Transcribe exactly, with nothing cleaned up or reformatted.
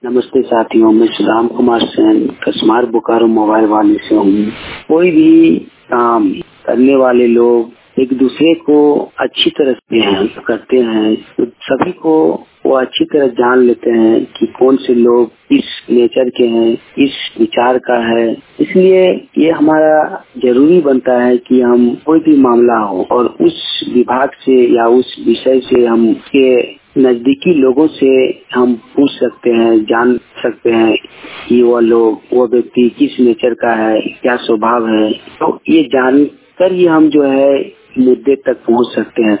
नमस्ते साथियों, मैं सुदाम कुमार सेन कसमार बोकारो मोबाइल वाले से हूँ। कोई भी काम करने वाले लोग एक दूसरे को अच्छी तरह से हैं, करते हैं तो सभी को वो अच्छी तरह जान लेते हैं कि कौन से लोग इस नेचर के हैं, इस विचार का है। इसलिए ये हमारा जरूरी बनता है कि हम कोई भी मामला हो और उस विभाग से या उस विषय से हम के नजदीकी लोगों से हम पूछ सकते हैं, जान सकते हैं कि वो लोग वो व्यक्ति किस नेचर का है, क्या स्वभाव है। तो ये जानकर ही हम जो है मुद्दे तक पहुंच सकते हैं।